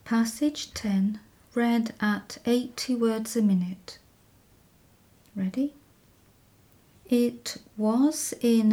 Passage 10, read at 80 words a minute. Ready? It was in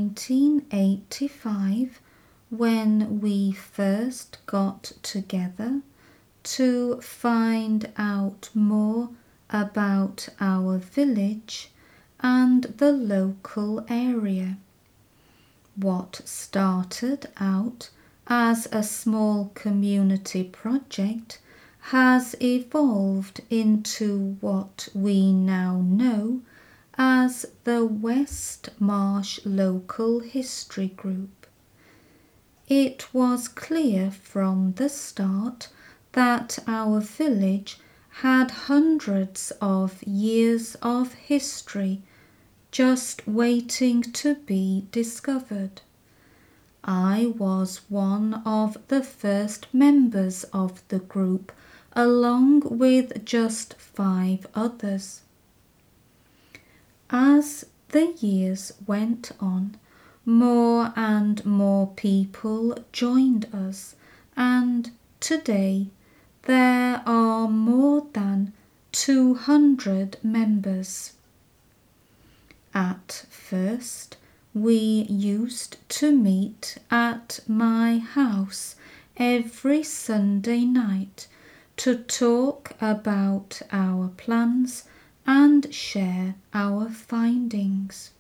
1985 when we first got together to find out more about our village and the local area. What started out as a small community project has evolved into what we now know as the West Marsh Local History Group. It was clear from the start that our village had hundreds of years of history just waiting to be discovered. I was one of the first members of the group, along with just 5 others. As the years went on, more and more people joined us, and today there are more than 200 members. At first, we used to meet at my house every Sunday night to talk about our plans and share our findings.